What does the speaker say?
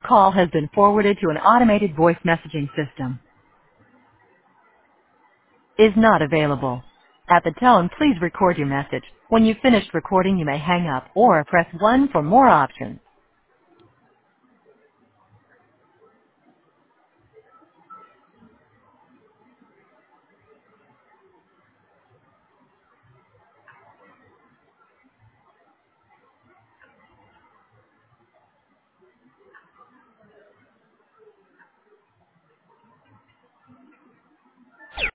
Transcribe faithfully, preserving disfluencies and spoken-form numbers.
call has been forwarded to an automated voice messaging system. Is not available. At the tone, please record your message. When you've finished recording, you may hang up or press one for more options.